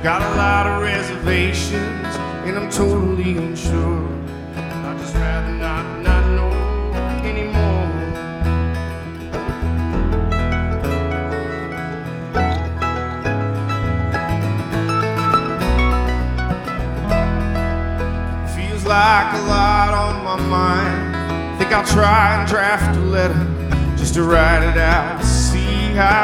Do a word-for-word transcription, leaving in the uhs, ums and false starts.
Got a lot of reservations, and I'm totally unsure. I'd just rather not, not know anymore. Feels like a lot on my mind. Think I'll try and draft a letter just to write it out, see how